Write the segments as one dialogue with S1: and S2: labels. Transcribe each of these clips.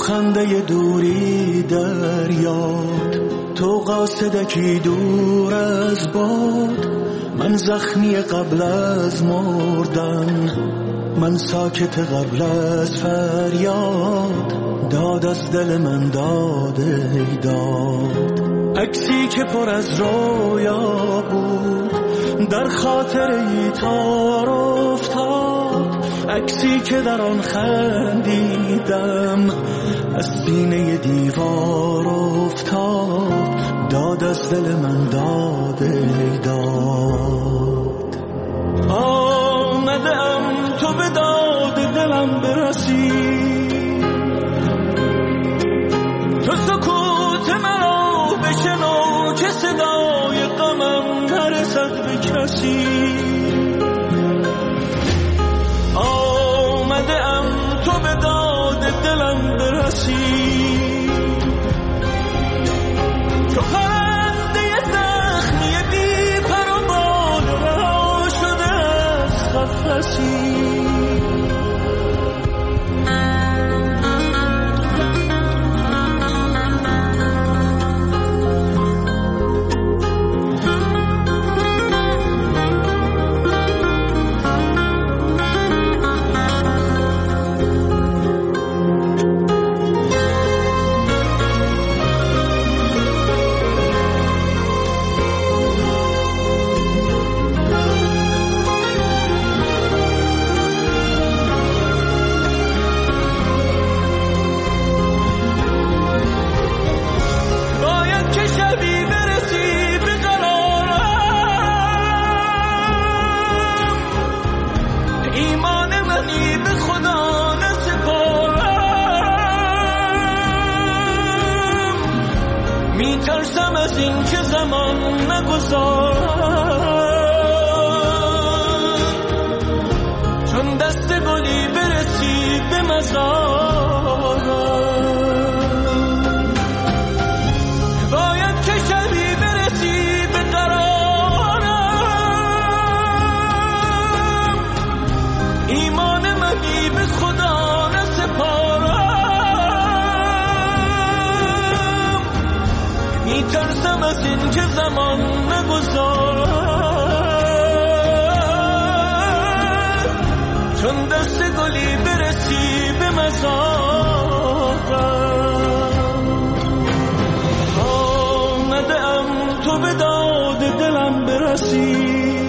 S1: خنده دوری در یاد، تو قاصدکی دور از باد، من زخمی قبل از مردن، من ساکت قبل از فریاد، داد از دل من داد ای داد. عکسی که پر از رویا بود در خاطره تار افتاد، عکسی که در آن خندیدم از سینه دیوار افتاد، داد از دل من داد ای داد. آمدم تو به داد دلم برسی، تو سکوت مرا بشنو که صدای غمم نرسد به کسی. آمدم تو به داد دلم برسی، تو پرنده زخمی بی پر و بال رها شده از قفسی. میترسم از این که زمان نگذارم، چون دست گلی برسی به مزارم. باید که شبی برسی به قرارم، ایمان منی به خدا نسپارم. میترسم از این که زمان نگذارم، چون دست گلی برسی به مزارم. آمدم تو به داد دلم برسی،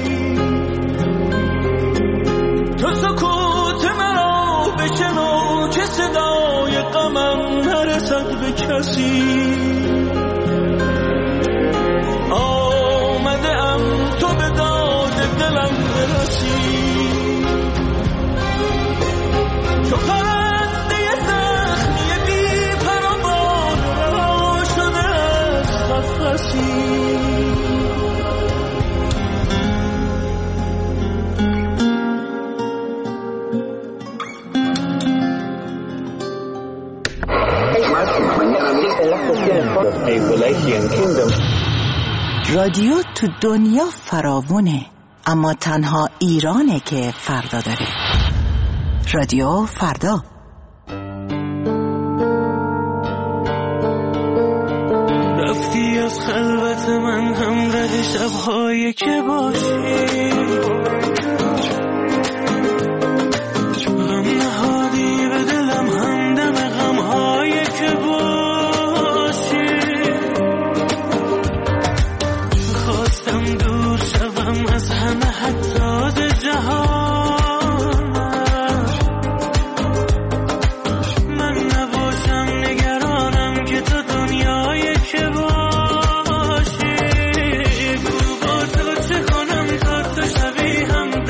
S1: تو سکوت مرا بشنو که صدای غمم نرسد به کسی. آمدم تو به داد دلم برسی، تو پرنده زخمی بی پر و بال رها شده از قفسی.
S2: رادیو تو دنیا فراوونه، اما تنها ایرانه که فردا داره. رادیو فردا.
S1: رفتی از خلوت من همراه شب‌هایی که باشی، غم نهادی به دلم همدم غم‌هایی که باشی. خواستم دور شوم از همه حتی جهان، من نباشم نگرانم که تو دنیایی که باشی. با تو چه کنم تا تو شبیه هم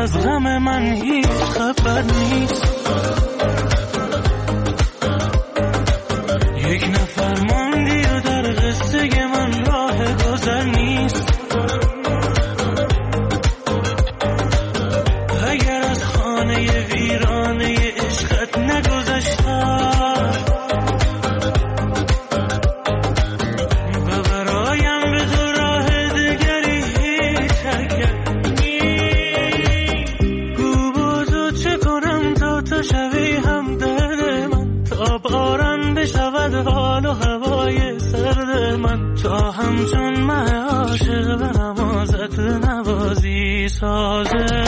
S1: از غم من هیچ خبر نیست. یک نفر ماندی و در قصه من راه گذر نیست. اگر از خانه ویرانه عشقت نگذشتم و برایم به تو راه دگری هیچ حرکت نیست. گو بازو چه کنم تا تو شوی همدرد من، تا باران بشود حال و هوای سرد من، تا همچون من عاشق به نمازت نوازی سازه.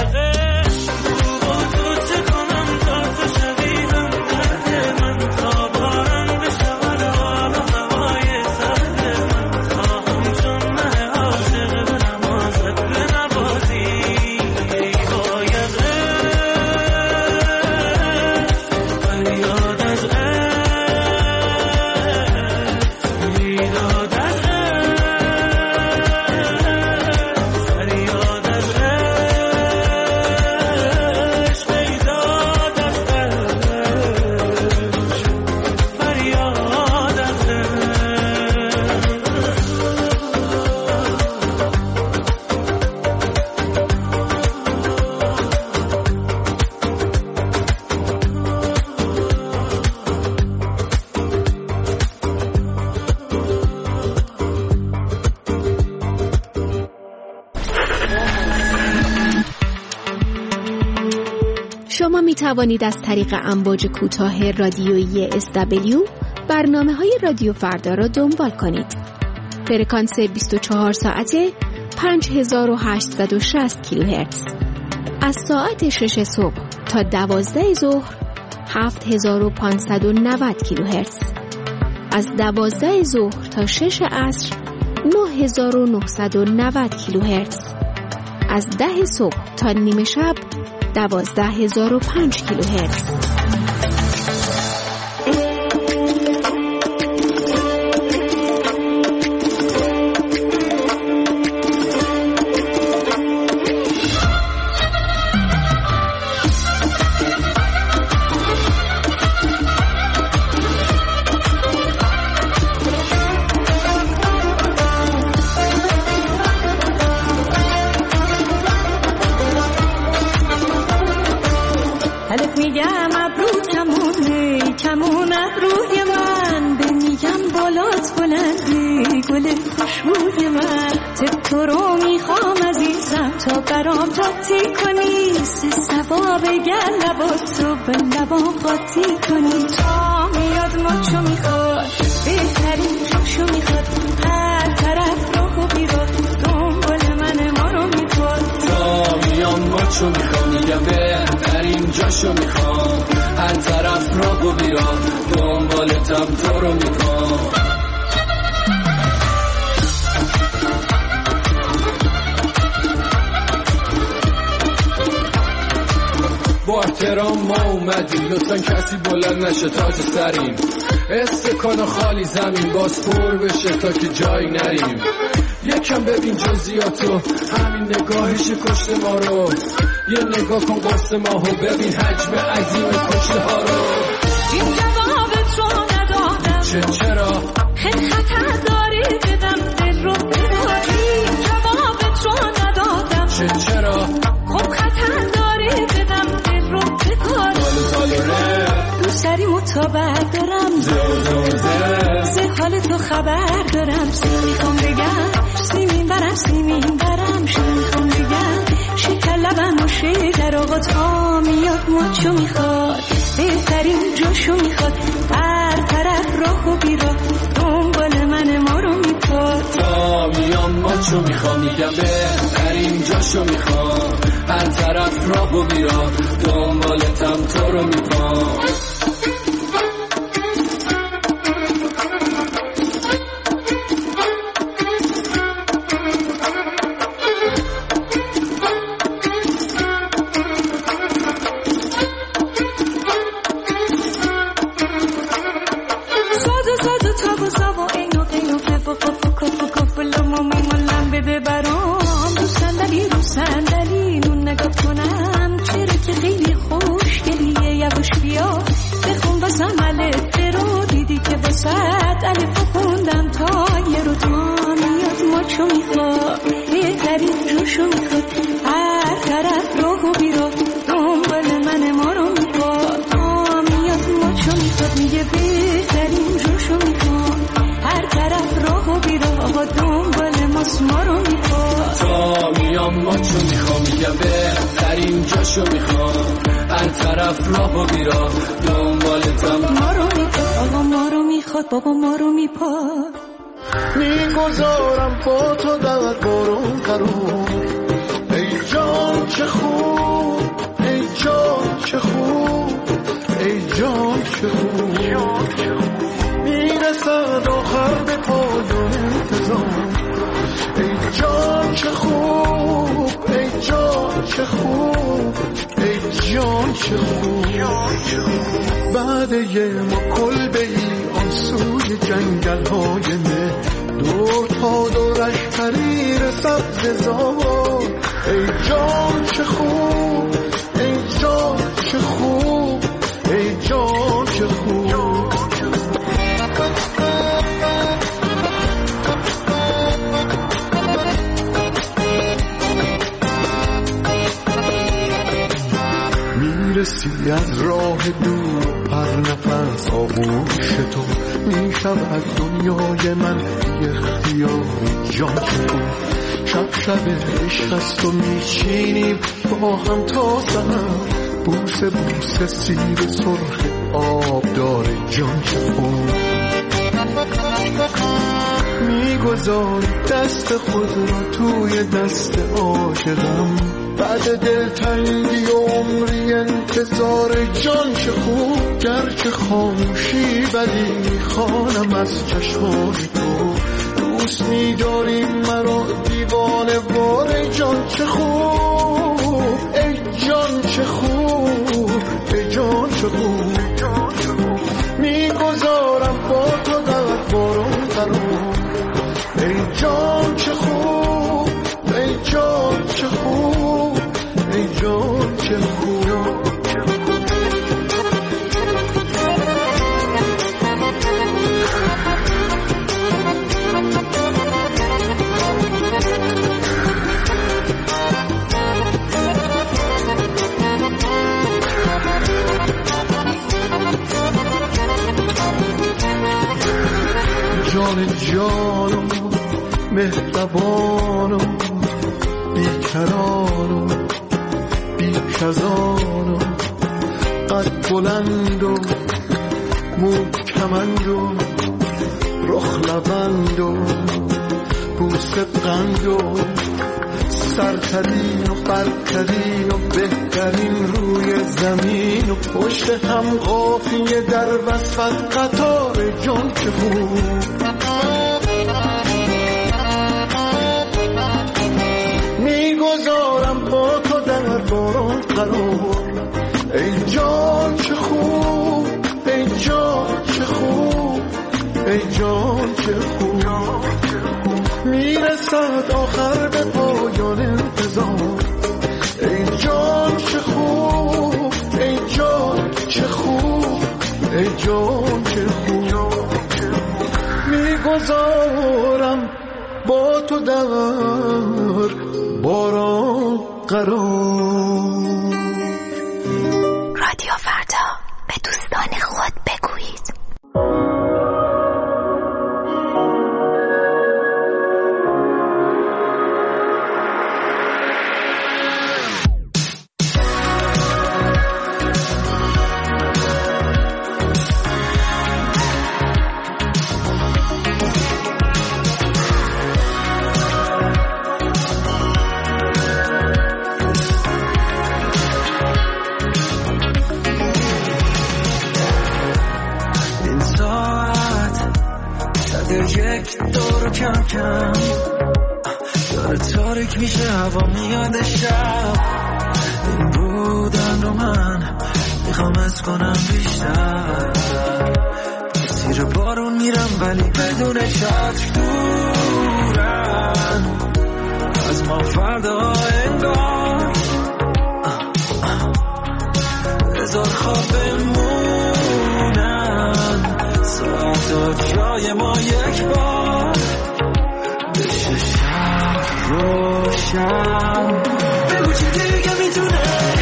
S3: شما می توانید از طریق امواج کوتاه رادیویی SW برنامه‌های رادیو فردا را دنبال کنید. فرکانس 24 ساعته 5860 کیلوهرتز. از ساعت 6 صبح تا 12 ظهر 7590 کیلوهرتز. از 12 ظهر تا 6 عصر 9990 کیلوهرتز. از 10 صبح تا نیم شب 12005 کیلوهرتز.
S4: قاطی کنی سه سوا بگر لباتو به لبام قاطی کنی. تا میاد ماچو میخواد بهترین جاشو میخواد، هر طرف راهو بیراد دنبال من ما رو میخواد.
S5: تا میاد ماچو میخواد میگم بهترین جاشو میخواد، هر طرف راهو بیراد دنبالتم تو رو میخواد. با احترام ما اومدیم، لطفا کسی بلند نشه تاج سریم. استکان خالی زمین باز پر بشه تا که جایی نریم. یکم ببین جزئیاتو، همین نگاهش کشته ما رو. یه نگاه کن قصد ماهو، ببین حجم عظیم کشته ها رو.
S4: این جوابت رو ندادم
S5: چرا؟
S4: خیلی خطر داری بدم دل رو بداری. این جوابت رو ندادم
S5: چرا؟
S4: خب خطر داری بدم دل رو بداری. دوست داری مطابق دارم زه حال تو خبر دارم. سی میخوام بگم سیمین برم شو میخوام بگم شکر لبم و شکر آقا. تا میاد ماچو میخواد بهترین جاشو میخواد، هر طرف راه و بیراه دنبال من ما رو میخواد.
S5: تا میاد ماچو میخواد میگم بهترین جاشو میخواد، هر طرف راه و بیراه دنبالتم تو رو میخواد.
S4: بده برام رو صندلی نون نگاه کنم 100 الف خوندم تا یه رو تا میاد ماچو میخواد بهترین جوشو میخواد هر طرف راه و بیراه دنبال من ما رو میخواد تا میاد ماچو میخواد میگه بهترین جوشو میخواد هر طرف راه و بیراه دنبال ما رو میخواد
S5: تا میام ماچو میخوام میگم بهترین جاشو میخوام هر طرف راه و بیراه دنبالتم
S4: ما رو میخواد آقا ما رو میخواد بابا ما رو میپاد
S6: میگذارم با تو در بارون قرون ای جان چه خوب ای جان چه خوب ای جان چه خوب میرسد آخر به پایان انتظام ای جان چه خوب ای جان چه خوب ای جان چه خوب بعد یه ما کلبه ای آن سوی جنگل های مه دور تا دورش حریر سبز زار ای جان چه خوب ای جان چه خوب ای جان چه خوب میرسی از راه دور پر نفس آغوش تو میشود دنیای من بی اختیار جان تو شب عشق است و میچینیم با هم تا سحر بوسه بوسه سیر سرخ آب داره جان تو میگذاری دست خود را توی دست عاشقم بعد دلتنگی و عمری انتظار جان چه خوب گرچه خاموشی ولی میخوانم از چشمان تو دوست می‌داری مرا دیوانه وار جان چه خوب ای جان چه خوب ای جان چه خوب میگذارم با تو در بارون قرون ای جان چه خوب ای جان چه خوب ای جان چه خوب جان جانم مهربانم بیکرانم بیکزانم قد بلند و موکمند و رخ لبند و بوسه قند و سرترین و برترین و بهترین روی زمین و پشت هم قافیه در وسط قطار جان چه خوب میگذارم با تو در بارون قرار ای جان چه خوب ای جان چه خوب ای جان چه خوب میرسد آخر به پایان انتظار ای جان چه خوب ای جان چه خوب ای جان چه خوب میگذارم با تو در باران قرار.
S2: رادیو فردا، به دوستان خود بگویید.
S1: کم کم داره تاریک میشه، هوا میاد شب. این بودن رو من میخوام از کنم بیشتر. زیر بارون میرم ولی بدون چتر، دورن از ما فردا انگار. هزار خواب بمونن، ساعت جای ما یک بار بشه شب روشن. بگو چی دیگه میتونه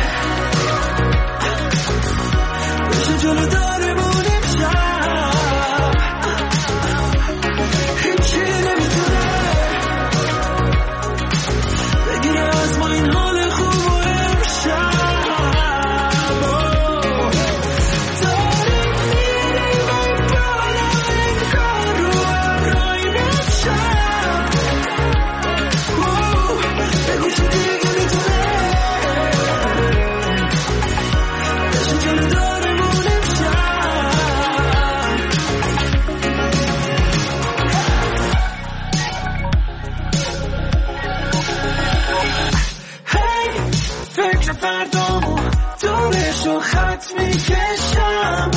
S1: بشه جلو دارمون امشب. هیچی نمیتونه بگیره از ما این حال خوب و امشب. فردامو دورشو خط میکشم.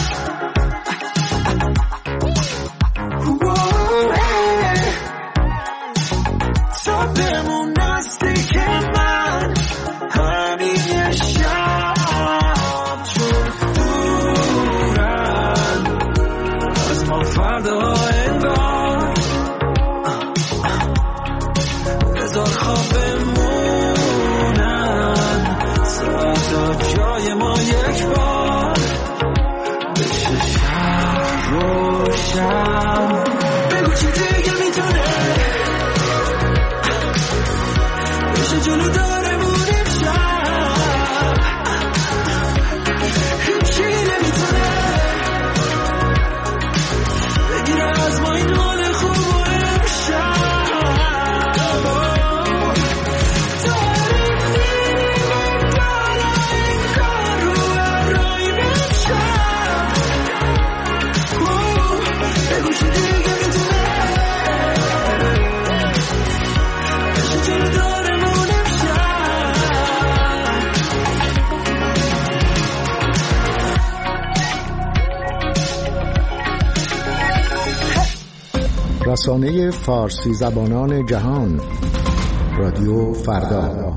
S1: تا بمون نزدیک من همین یه شب، چون دورن از ما فردا انگار. بذار خواب بمونن تا جای ما یک بار بشه شب روشن. بگو چی دیگه میتونه بشه جلو دارمون امشب. هیچی نمیتونه بگیره از ما این حال خوب و امشب.
S7: رسانه فارسی زبانان جهان، رادیو فردا.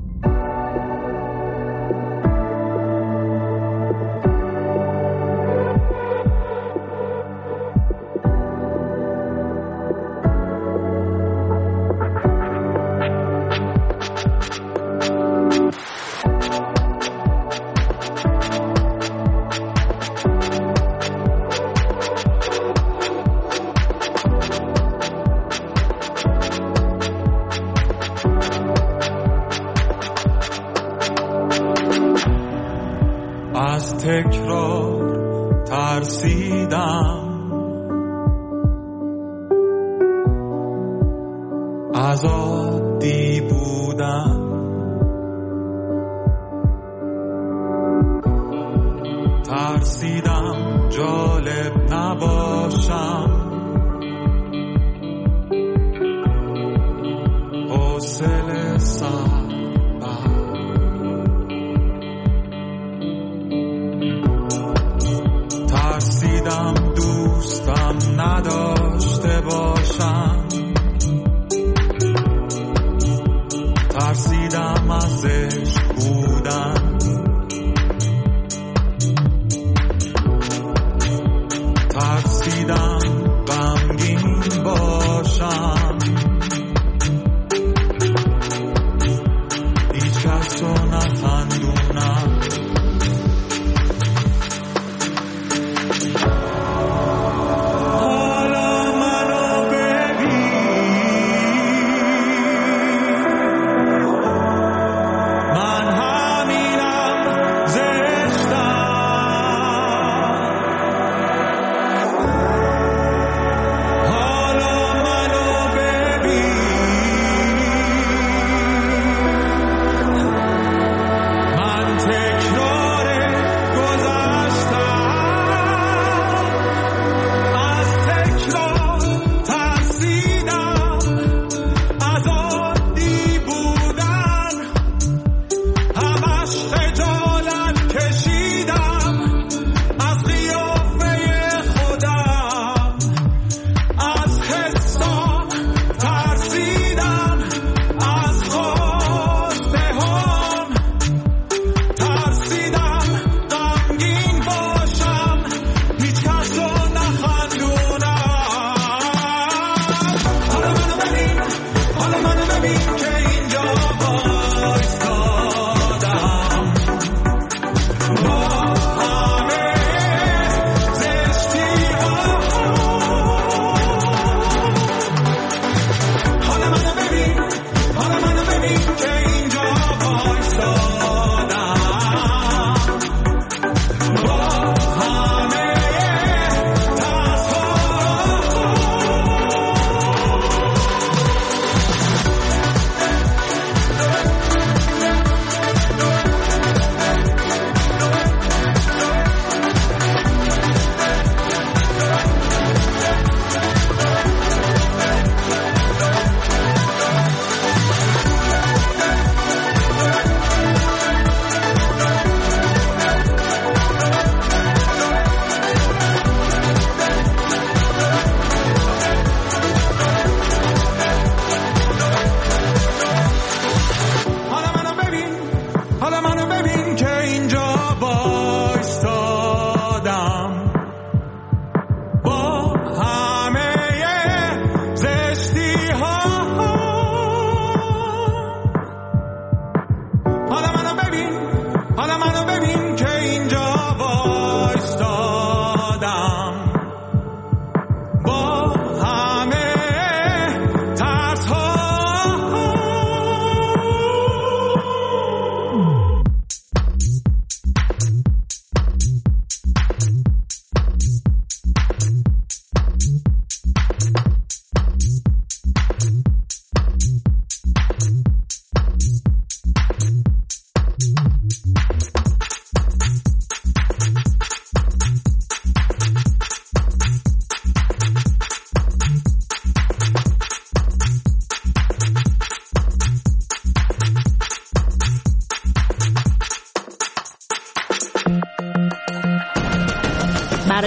S1: از تکرار ترسیدم، از عادی بودم، ترسیدم جالب نباشم، حوصله سر ترسیدم دوستم نداشته باشم، ترسیدم از عشق بودن، ترسیدم غمگین باشم، هیچ کس رو نخندونم. حالا منو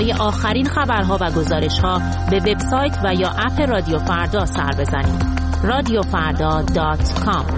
S8: برای آخرین خبرها و گزارش‌ها به وبسایت و یا اپ رادیو فردا سر بزنید. radiofarda.com.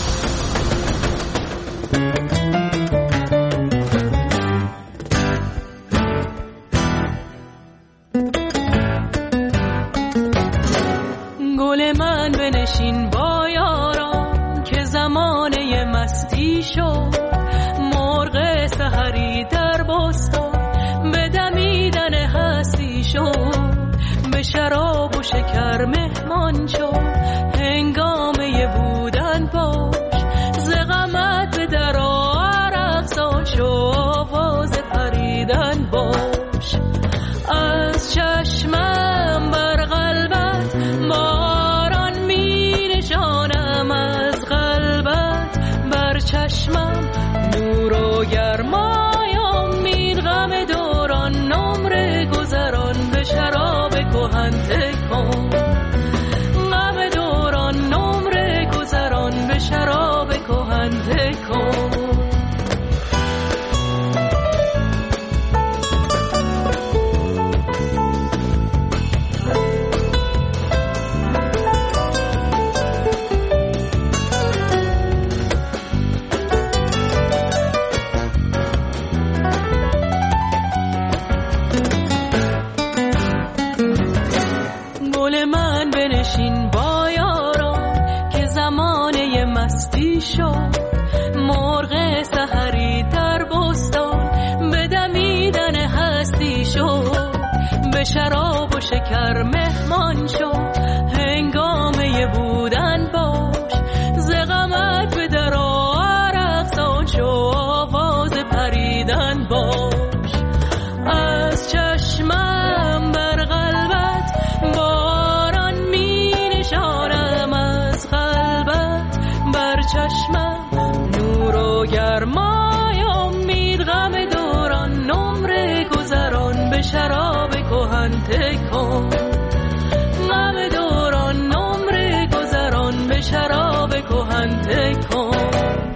S4: گل من بنشین با یاران که زمانه مستی شد، مرغ سحری در بستان به دمیدن هستی شد، به شراب و شکر مهمان شد، هنگامه بودن باش، ز غمت به در عرق سان شو، آواز پریدن باش. از چشمم بر قلبت باران می نشانم، از قلبت بر چشمم نور و گرمای امید، غم دوران نمره گذران به شراب کهن تکان، غم دوران نمره گذران به شراب کهن تکان. مرغ سحری در بستان به دمیدن هستی شد، به شراب و شکر مهمان شد، هنگامه بودن باش، ز غمت به در عرق سان شو، آواز پریدن باش. از چشمم بر قلبت باران می نشانم، از قلبت بر چشمم نور و گرمای امید، غم دوران نمره گذران به شراب کهن تکان، غم دوران نمره گذران به شراب کهن تکان.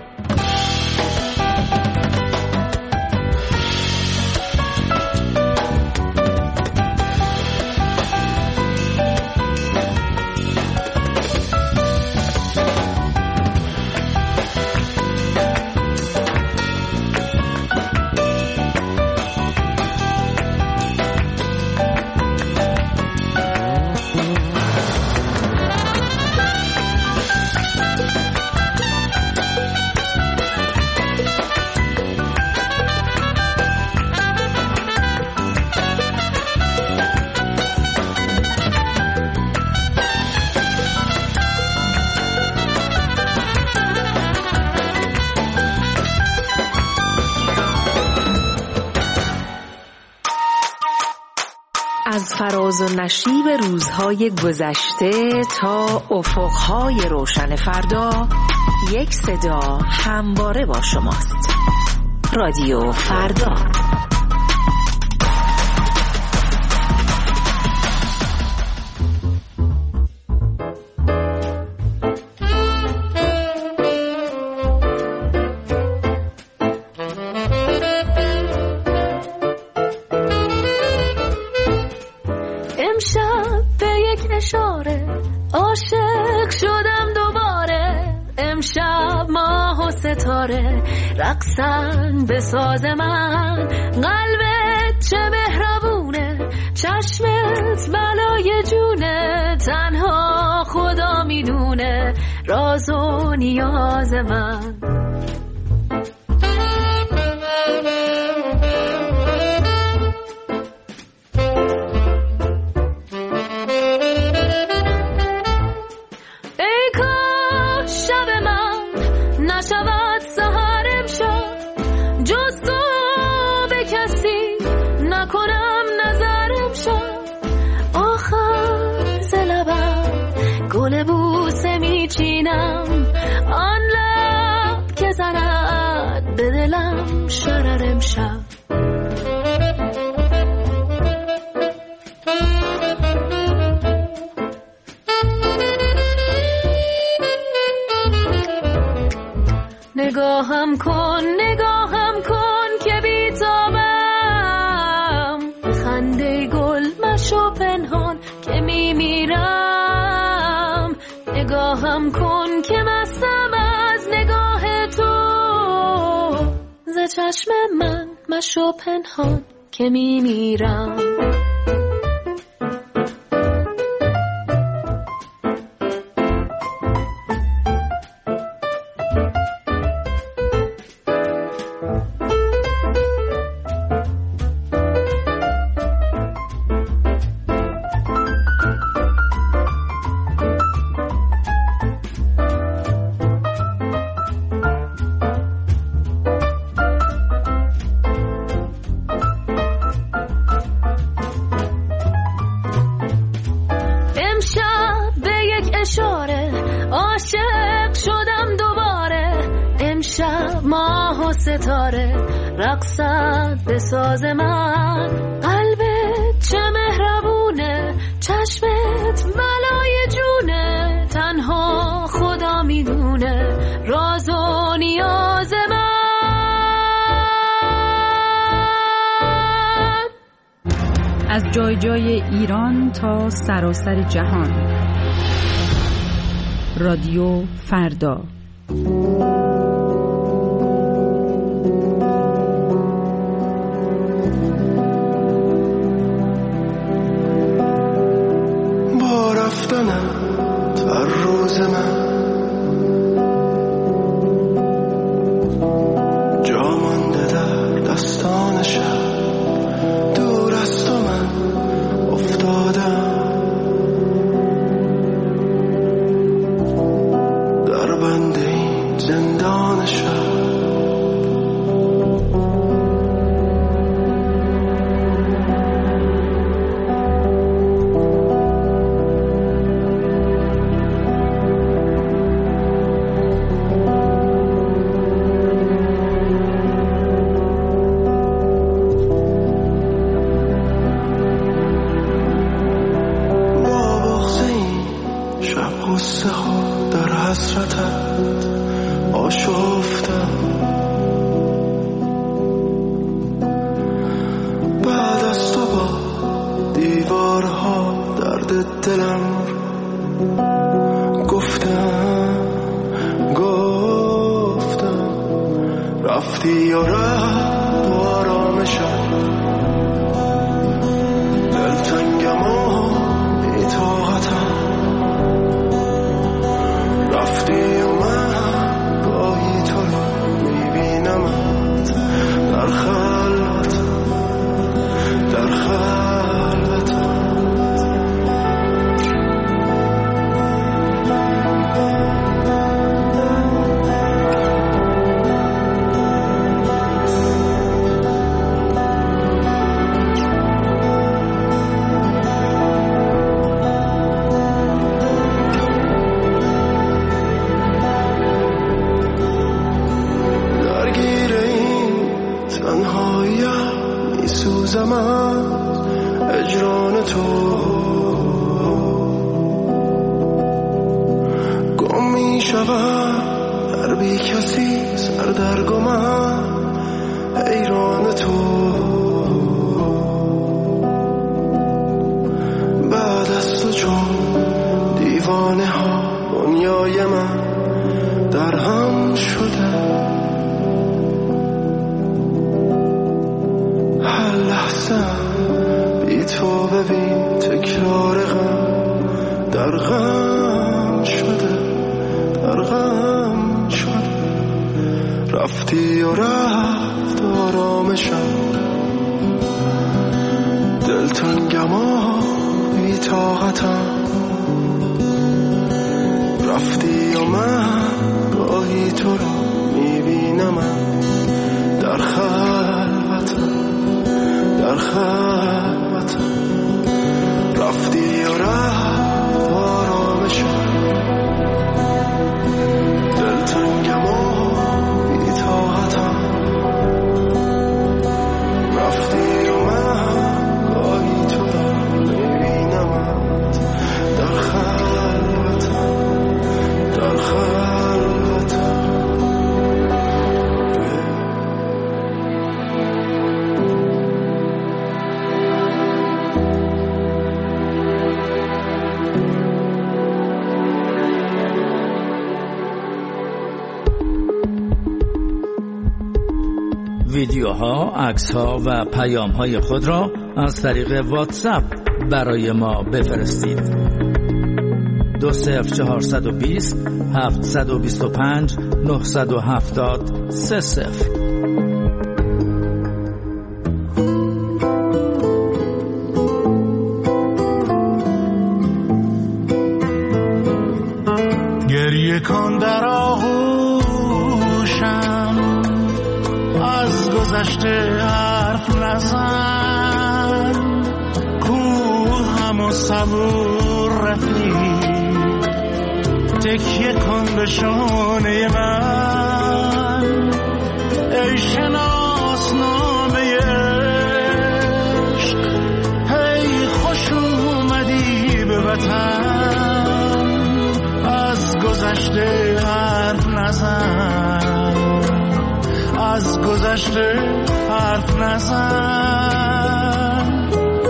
S9: از فراز و نشیب روزهای گذشته تا افقهای روشن فردا، یک صدا همواره با شماست. رادیو فردا.
S10: عاشق شدم دوباره، امشب ماه و ستاره رقصن به ساز من، قلبت چه مهربونه، چشمت بلای جونه، تنها خدا میدونه راز و نیاز من. آن لب که زند به دلم شرر امشب، نگاهم کن که بیتابم، پنهان که میمیرم. نگاهم کن که مستم از نگاه تو، ز چشم من مشو پنهان که میمیرم. ستاره رقصد به ساز من، قلبت چه مهربونه، چشمت ملای جونه، تنها خدا میدونه راز و نیاز من.
S11: از جای جای ایران تا سراسر جهان، رادیو فردا.
S6: هر روز من جا مانده در دستان شب، دور از تو من افتادم در بند این زندان شب. رفتی و رفت و آرامشم، دلتنگم و بی‌طاقتم. رفتی و من گاهی تو رو میبینمت در خلوتم، در خلوتم. اجران تو گم می شود در بی کسی سردرگمم، حیران تو. بعد از تو چون دیوانه ها دنیای من در هم شده، هر لحظه بی تو ببین تکرار غم در غم شده، در غم شده. رفتی و رفت آرامشم، دلتنگم و بی طاقتم. رفتی و من گاهی تو رو میبینم در خلوتم، در خلوتم. رفتی و رفت آرامشم، دلتنگم و بی طاقتم. رفتی و من گاهی تو رو میبینم در خلوتم، در خلوتم.
S12: ویدیوها، عکس‌ها و پیام‌های خود را از طریق واتساپ برای ما بفرستید. 20420 725 970 30.
S6: گریه کن در آغوشم، از گذشته حرف نزن، کوهم و صبور رفیق، تکیه کن به شانه من، ای شناسنامه عشق، هی خوش اومدی به وطن، از گذشته حرف نزن، از گذشته حرف نزن،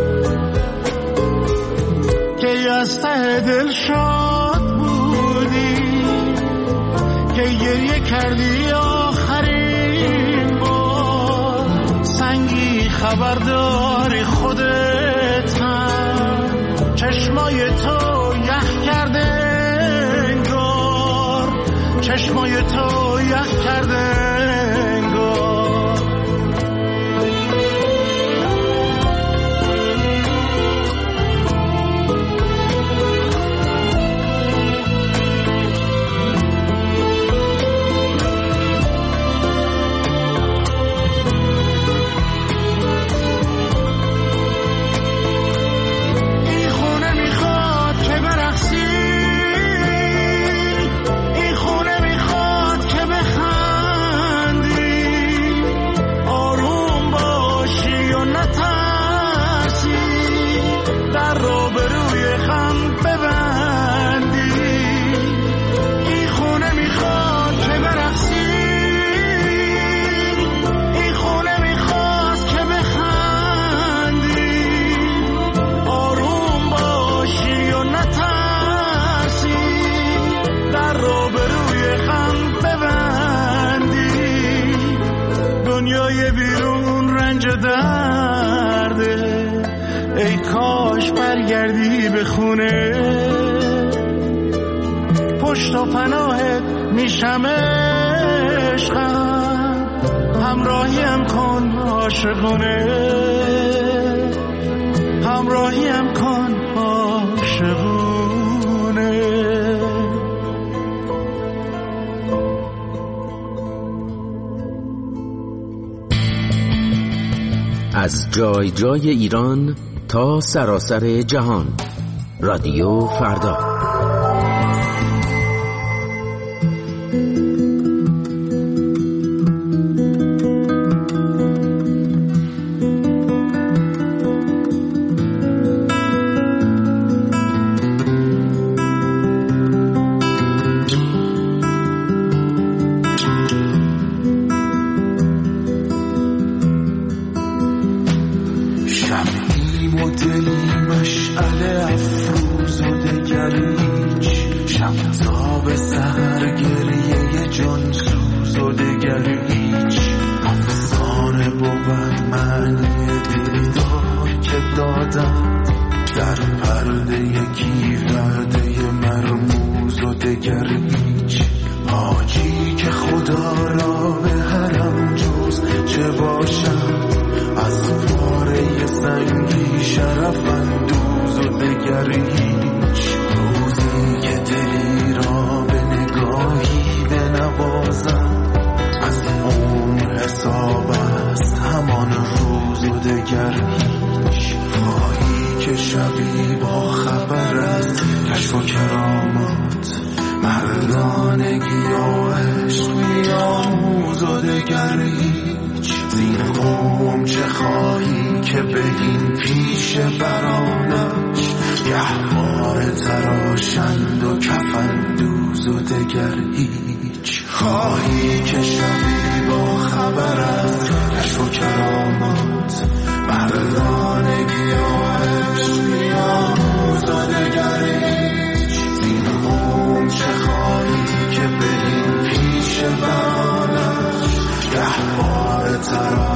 S6: که از ته دل شاد بودی، که گریه کردی آخرین بار، سنگی خبرداری خودت هم، چشمای تو یخ کرده انگار، چشمای تو یخ کرده انگار. ای کاش برگردی به خونه، پشت و پناهت میشم عشقم، همراهیم کن عاشقونه، همراهیم کن عاشقونه.
S13: از جای جای ایران تا سراسر جهان، رادیو فردا.
S6: ترانش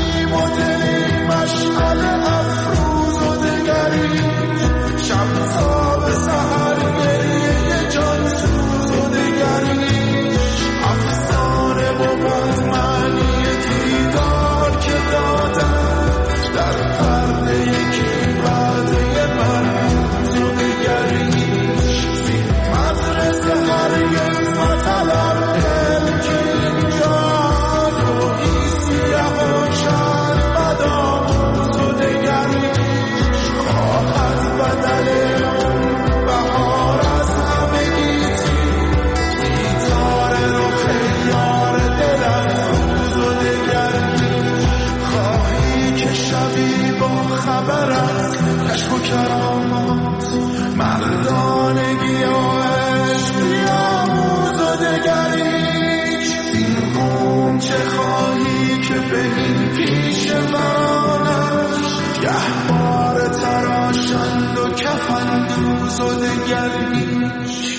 S6: چشمیم و دلی مشعل افروز و دگری شب تا به سحر گریه جان سوز و دگری افسانه بود معنی دیدار که دادم در قرن یکی وعده مرموز و دگریش زین مدرسه هرگز مطلب علم که اینجاست روحی سیه و شد بدآموز و دگریش خواهد بدل اون بهار از همه گیتی دیدار رخ یار دل‌افروز و دگریش خواهی که شبی با خبر از کشف و کرامات مردانگی و عشق بیاموز و دگریش این قوم چه خواهی که به این پیش برانش گهواره تراشند و کفن دوز و دگریش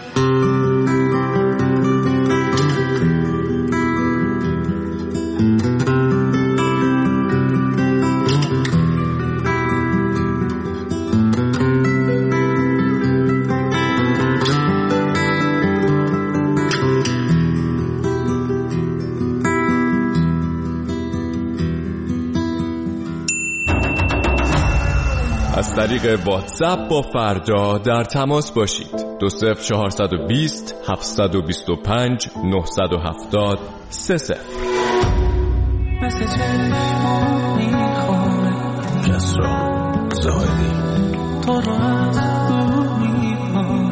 S14: از طریق واتساپ با فردا در تماس باشید. 20420 725 970 30.
S1: مثل چشمان میخوام
S6: کسرا زاهدی
S1: تو رو از دور میخوام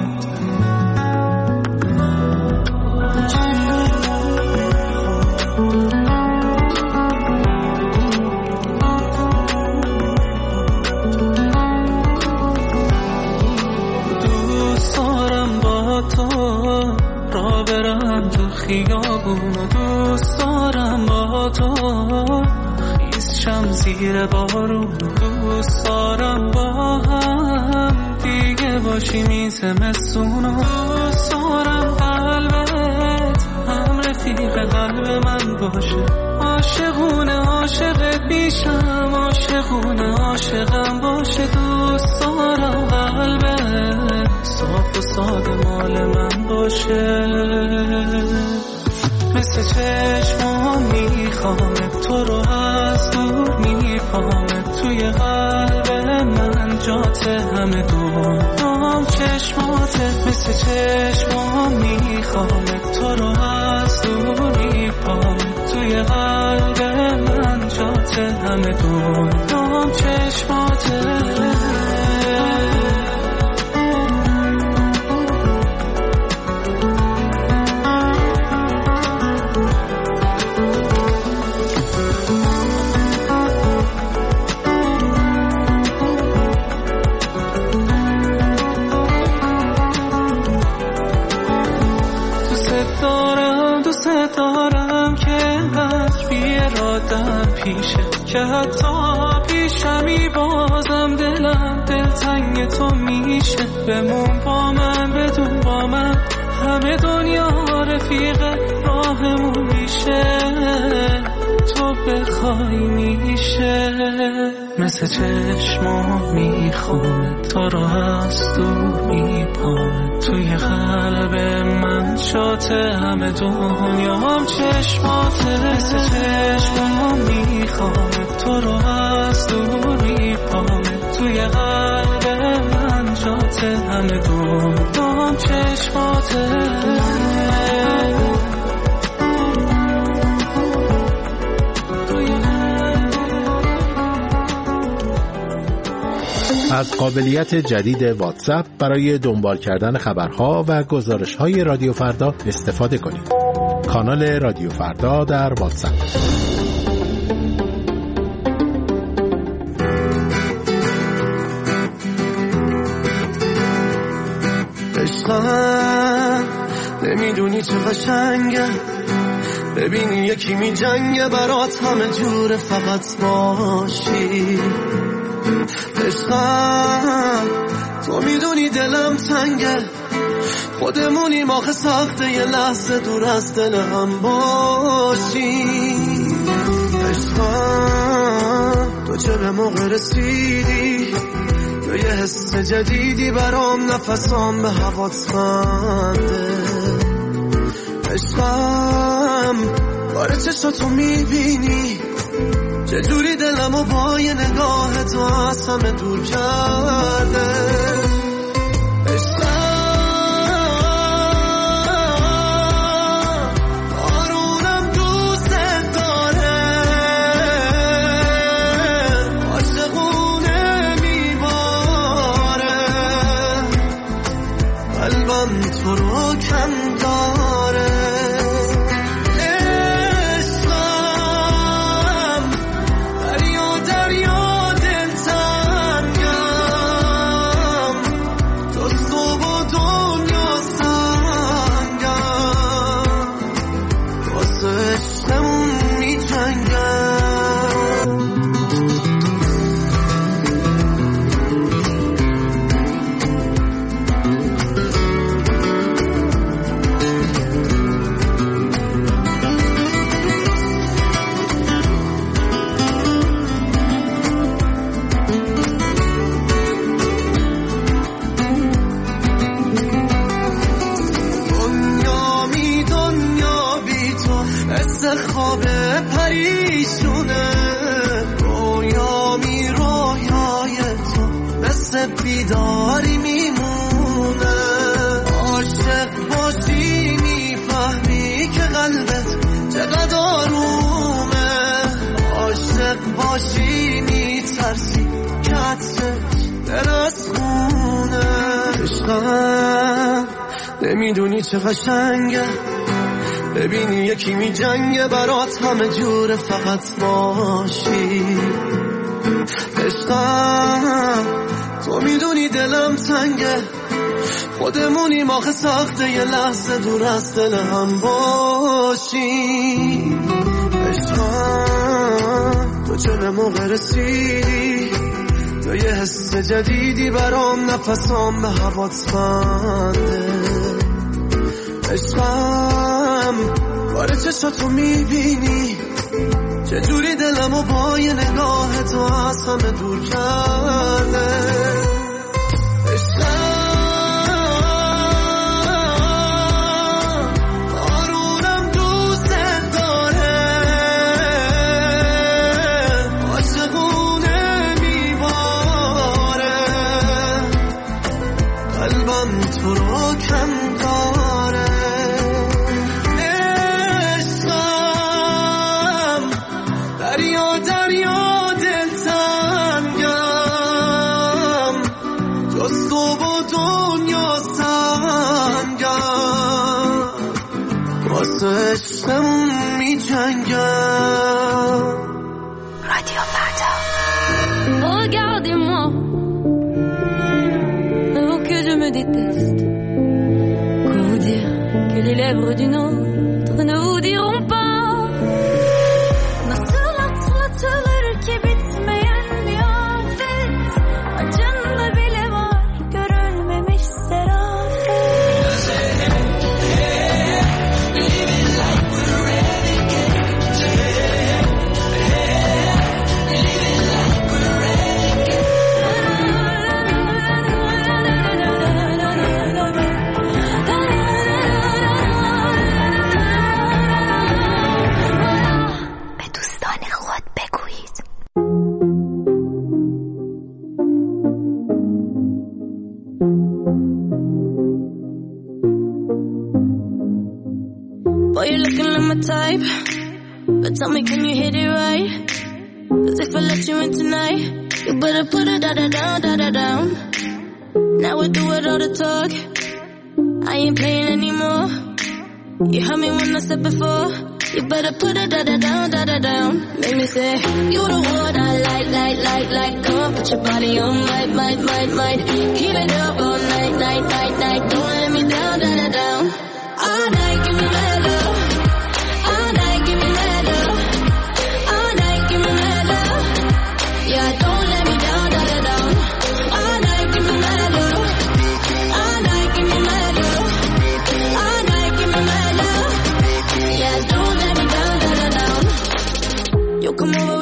S1: را برم تو خیابون و دوست دارم با تو خیس شم زیر بارون و دوست دارم با هم دیگه باشیم این زمستون و دوست دارم قلبت هم رفیق قلب من باشه عاشقونه عاشقت میشم عاشقونه عاشقم باشه دوست دارم قلبت صاف و ساده مال من باشه مثل چشمان میخوامت تو رو از دور میخوامت توی قلب من جات همه دنیام چشماتت مثل چشمان میخوامت تو رو از دور میخوامت توی قلب من جات همه دنیام چشماتت دارم که انقدر بیرادم پیشه که حتی پیشمی بازم دلم دلتنگ تو میشه بمون با من بدون با من همه دنیا رفیق راهمون میشه تو بخوای میشه مثل چشمام میخوام تو رو از دور میپام توی قلب من شات همه دنیام چشماته مثل چشمام میخوام تو رو از دور میپام توی قلب من شات همه دنیام چشماته
S7: از قابلیت جدید واتساپ برای دنبال کردن خبرها و گزارش‌های رادیو فردا استفاده کنید. کانال رادیو فردا در واتساپ.
S6: عشقم نمیدونی چه قشنگه ببینی یکی می جنگه برات همه جور فقط باشی عشقم تو میدونی دلم تنگه خودمونیم آخه سخته یه لحظه دور از دل هم باشی عشقم عشقم تو چه به موقع رسیدی، تو یه حس جدیدی برام، نفسام به هوات خنده. عشقم باره چشاتو میبینی، چجوری دلمو با یه نگاه تو از همه دور کرده. عشقم آرونم دوست داره، عاشقونه میباره، قلبم تو رو کم داره. بیداری میمونه، عاشق باشی میفهمی که قلبت چقدر آرومه، عاشق باشی میترسی که عطرش دل از خونه. عشقم نمیدونی چه قشنگه، ببینی یکی میجنگه برات همه جور فقط باشی. عشقم تو میدونی دلم تنگه، خودمونیم آخه ساخته یه لحظه دور از دل هم باشی. عشقم تو چه به موقع رسیدی، تو یه حس جدیدی برام، نفسام به هوات خنده. عشقم باره چشاتو میبینی، چجوری دلمو با یه نگاه تو از همه دور کرده. عشقم آرونم دوست داره، عاشقونه میباره، قلبم تو رو کم داره. دریا دلتنگم، جز تو با دنیا سنگم، واسه عشقمون می جنگم.
S2: رادیو فردا.
S10: Regardez-moi, avant que je me déteste. Quoi vous dire que les lèvres d'une autre ne vous diront pas.
S15: Boy, you're looking like my type, but tell me, can you hit it right? Cause if I let you in tonight, you better put it down. Now we do it all the talk, I ain't playing anymore. You heard me when I said before, you better put it down. Make me say, you the one I like. Come on, put your body on, might. Keep it up all night. Don't let me down. All night, give me that love. All night, give me that love. All night, give me that love. Yeah, don't let me down. All night, give me that love. All night, give me that love. All night, give me that love. Yeah, don't let me down. You come over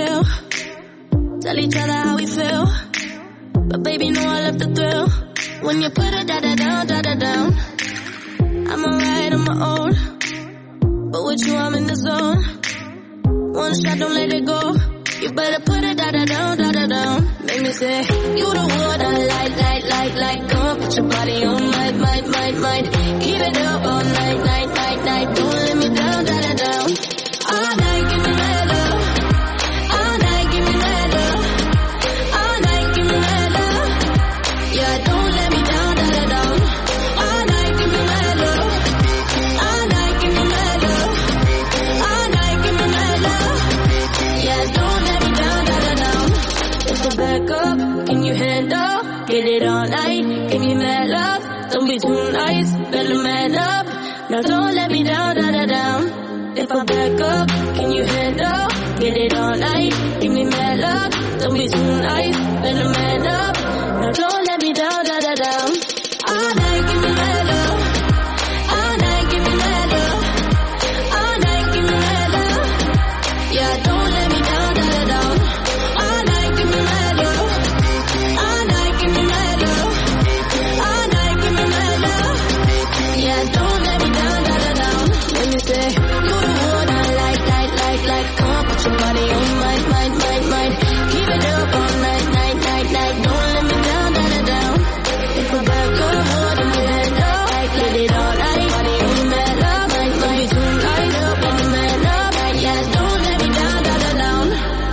S15: real. Tell each other how we feel. But baby, know I love the thrill. When you put it da-da-down, da-da-down. I'm alright on my own. But with you, I'm in the zone. One shot, don't let it go. You better put it da-da-down, da-da-down. Make me say, you the one I like. Come on, put your body on might. Keep it up all night. Don't let me down, da-da-down. All night, give me that love. All night, give me that love. All night, give me that love. Yeah, don't let me down, da-da-down. All night, give me that love. All night, give me that love. All night, give me that love. Yeah, don't let me down, da-da-down. If I back up, can you handle? Get it all night, give me mad love. Don't be too nice, better man up. Now don't let me down, da-da-down. If I back up, can you handle? Get it all night, give me mad love. Don't be too nice, better man up. Now don't let me down, da-da-down. All night, give me mad love. All night, give me mad love. All night, give me mad love. Yeah, don't let me down, da-da-down. All night, give me mad love. All night, give me mad love. All night, give me mad love. Yeah, don't let me down, da-da-down. Let me say, you the one I like. Come on, put your body on might. Keep it up all night. Don't let me down, da-da-down. If I back up, hold in your hand up. Get it all night, body on mad love. Don't be too nice, up in the man up. Yeah, don't let me down, da-da-down.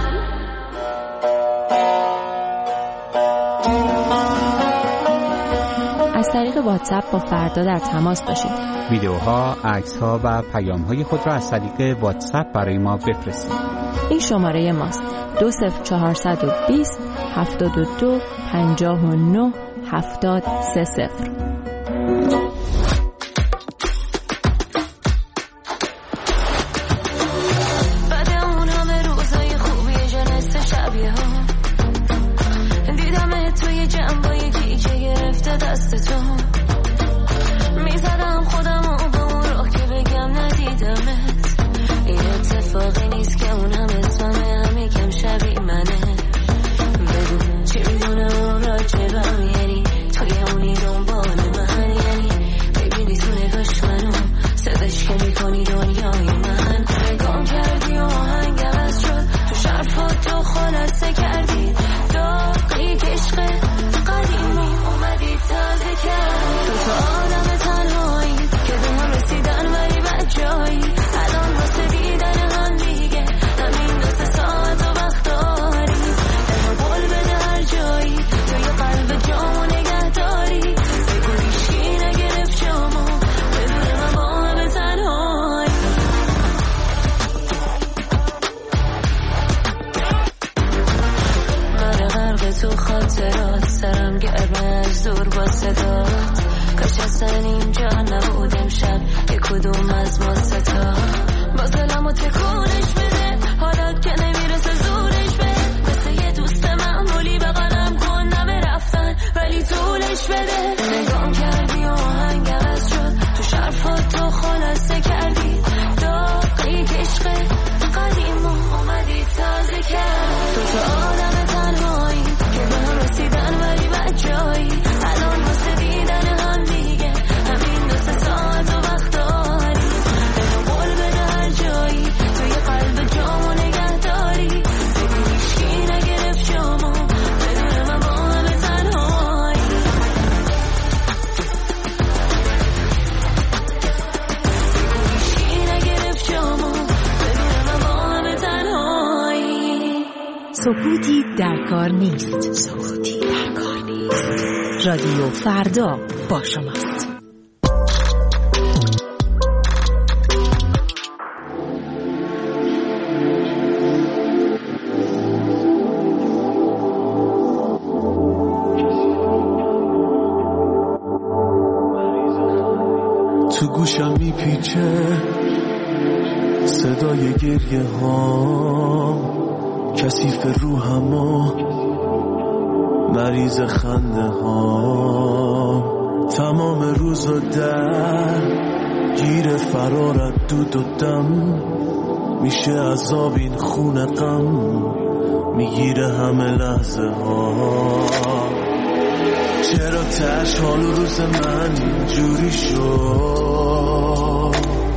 S3: از طریق واتساپ با فردا در تماس باشید.
S16: ویدیوها، عکس‌ها و پیام‌های خود را از طریق واتساپ برای ما بفرستید.
S3: این شماره ماست: 20420 72 59 730.
S9: سکوتی در کار نیست. رادیو فردا با شماست.
S6: تو گوشم میپیچه صدای گریه ها، کثیف روحم و مریض خنده ها، تمام روز و در گیر فرارت دود و دم، میشه عذاب این خون غم.
S1: میگیره همه لحظه ها. چرا تش حال روز من اینجوری شد؟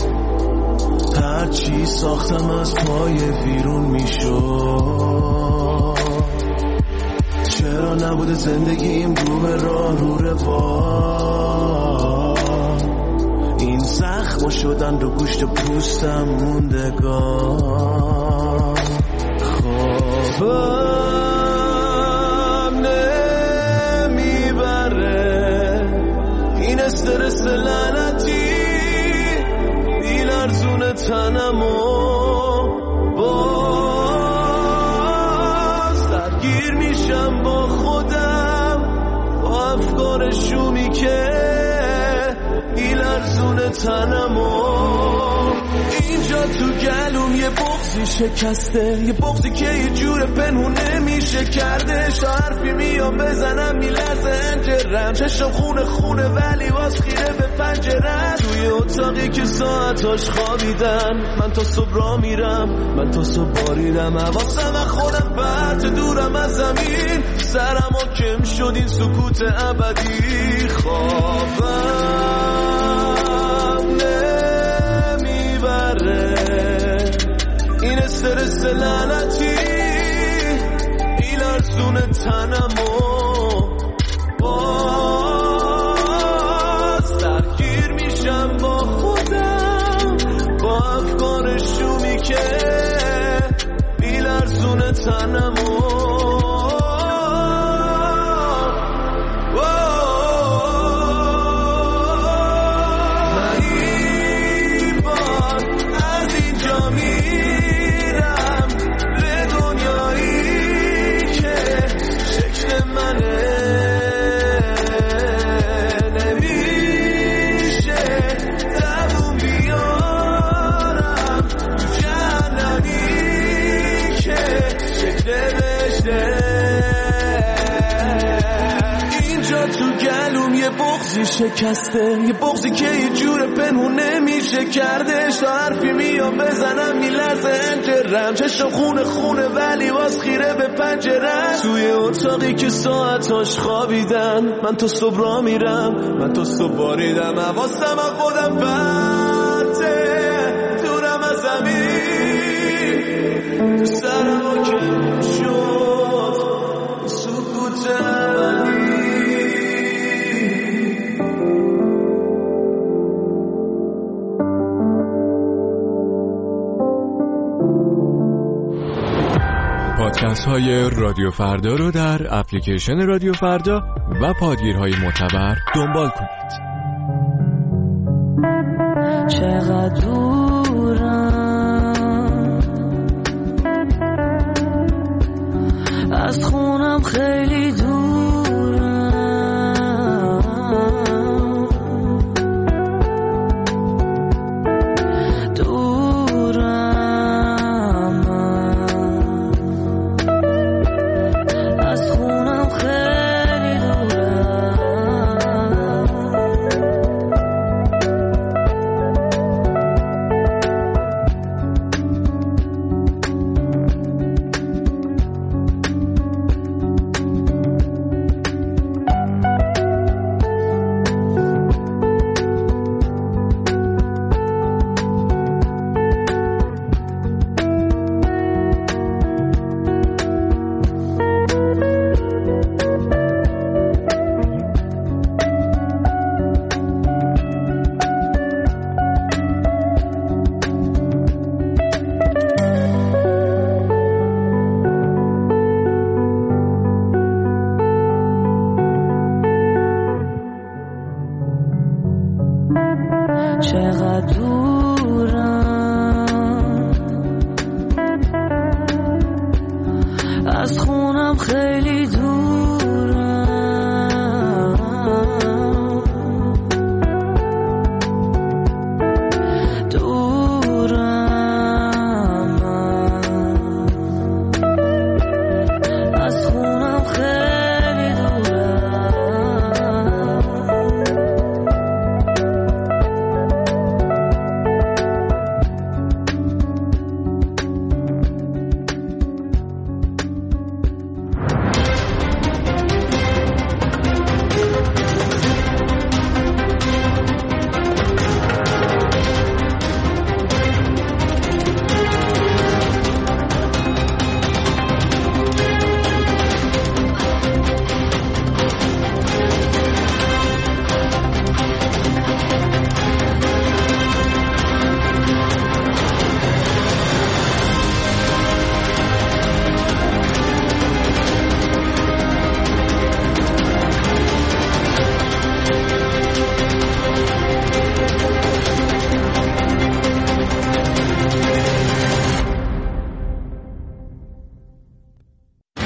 S1: هرچی ساختم از پای ویرون میشد. چرا نبوده زندگیم رو به راه رو روان؟ این زخم شدن رو گوشت پوستم موندگان. خوابم نمیبره این استرس لعنتی، بیلرزون تنمو باز درگیر میشم با خودم، با افکار شومی که بیلرزون تنمو. اینجا تو گلوم یه بغضی شکسته، یه بغضی که یه جور پنهون نمیشه کردش. تا حرفی میام بزنم میلرزه انجرم، چشم خونه خونه ولی باز خیره به پنجرم. توی اتاقی که ساعتاش خوابیدن، من تا صبح را میرم، من تا صبح باریدم. حواسم از خودم پرت دورم از زمین، سرم حاکم شد این سکوت ابدی. خوابم نمیبره این استرس لعنتی، بیلرزون تنمو باز درگیر میشم با خودم، با افکار شومی که بیلرزون تنمو. شکسته یه بغضی که یه جور پنهون نمیشه کردش. تا حرفی میام بزنم میلرزه انجرم، چشم خونه خونه ولی باز خیره به پنجرم. توی اتاقی که ساعتاش خوابیدن، من تا صبح را میرم، من تا صبح باریدم. حواسم از خودم پرته دورم از زمین، تو سرم حاکم شد سکوت ابدی.
S14: پادکست های رادیو فردا رو در اپلیکیشن رادیو فردا و پادگیرهای معتبر دنبال کنید.
S4: چقدر دورم از خونم، خیلی از خونم، خیلی